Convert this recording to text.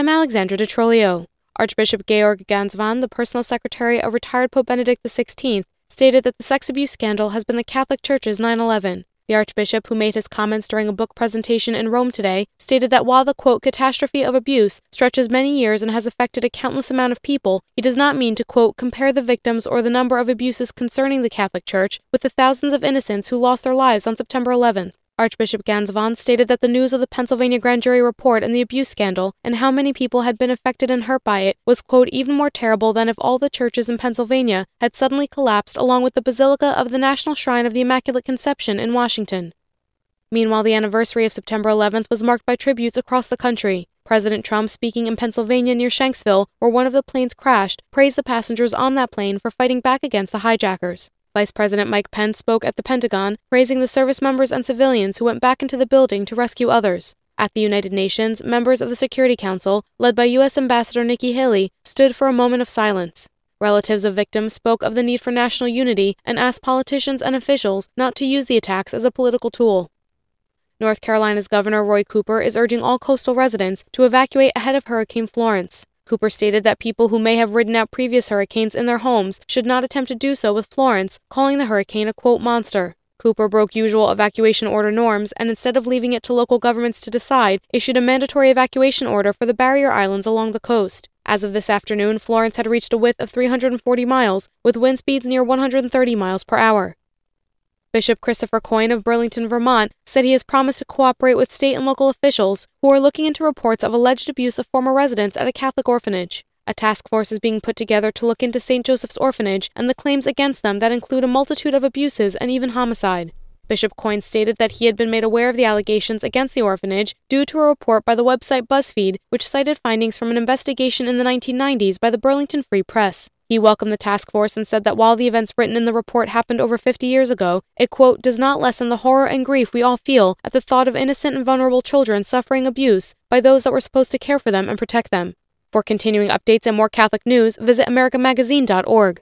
I'm Alexandra DiTrolio. Archbishop Georg Gansvan, the personal secretary of retired Pope Benedict XVI, stated that the sex abuse scandal has been the Catholic Church's 9/11. The Archbishop, who made his comments during a book presentation in Rome today, stated that while the, quote, catastrophe of abuse stretches many years and has affected a countless amount of people, he does not mean to, quote, compare the victims or the number of abuses concerning the Catholic Church with the thousands of innocents who lost their lives on September 11th. Archbishop Gansvan stated that the news of the Pennsylvania grand jury report and the abuse scandal, and how many people had been affected and hurt by it, was, quote, even more terrible than if all the churches in Pennsylvania had suddenly collapsed along with the Basilica of the National Shrine of the Immaculate Conception in Washington. Meanwhile, the anniversary of September 11th was marked by tributes across the country. President Trump, speaking in Pennsylvania near Shanksville, where one of the planes crashed, praised the passengers on that plane for fighting back against the hijackers. Vice President Mike Pence spoke at the Pentagon, praising the service members and civilians who went back into the building to rescue others. At the United Nations, members of the Security Council, led by U.S. Ambassador Nikki Haley, stood for a moment of silence. Relatives of victims spoke of the need for national unity and asked politicians and officials not to use the attacks as a political tool. North Carolina's Governor Roy Cooper is urging all coastal residents to evacuate ahead of Hurricane Florence. Cooper stated that people who may have ridden out previous hurricanes in their homes should not attempt to do so with Florence, calling the hurricane a, quote, monster. Cooper broke usual evacuation order norms and, instead of leaving it to local governments to decide, issued a mandatory evacuation order for the barrier islands along the coast. As of this afternoon, Florence had reached a width of 340 miles, with wind speeds near 130 miles per hour. Bishop Christopher Coyne of Burlington, Vermont, said he has promised to cooperate with state and local officials who are looking into reports of alleged abuse of former residents at a Catholic orphanage. A task force is being put together to look into St. Joseph's Orphanage and the claims against them that include a multitude of abuses and even homicide. Bishop Coyne stated that he had been made aware of the allegations against the orphanage due to a report by the website BuzzFeed, which cited findings from an investigation in the 1990s by the Burlington Free Press. He welcomed the task force and said that while the events written in the report happened over 50 years ago, it, quote, does not lessen the horror and grief we all feel at the thought of innocent and vulnerable children suffering abuse by those that were supposed to care for them and protect them. For continuing updates and more Catholic news, visit americamagazine.org.